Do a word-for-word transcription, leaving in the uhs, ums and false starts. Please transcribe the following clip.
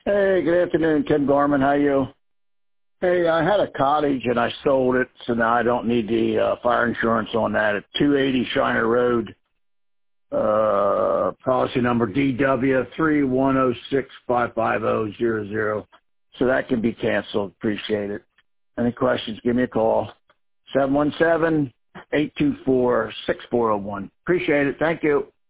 Hey, good afternoon, Ken Gorman. How you? Hey, I had a cottage and I sold it, so now I don't need the uh, fire insurance on that. At two eighty Shiner Road, uh, policy number D W three one zero six five five zero zero zero. So that can be canceled. Appreciate it. Any questions? Give me a call. seven one seven, eight two four, six four zero one. Appreciate it. Thank you.